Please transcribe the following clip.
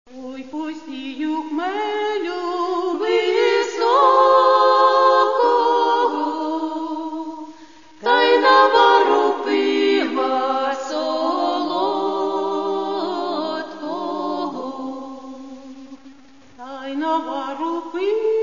Ой, посію хмелю високого, та й навару пива солодкого, та й навару пива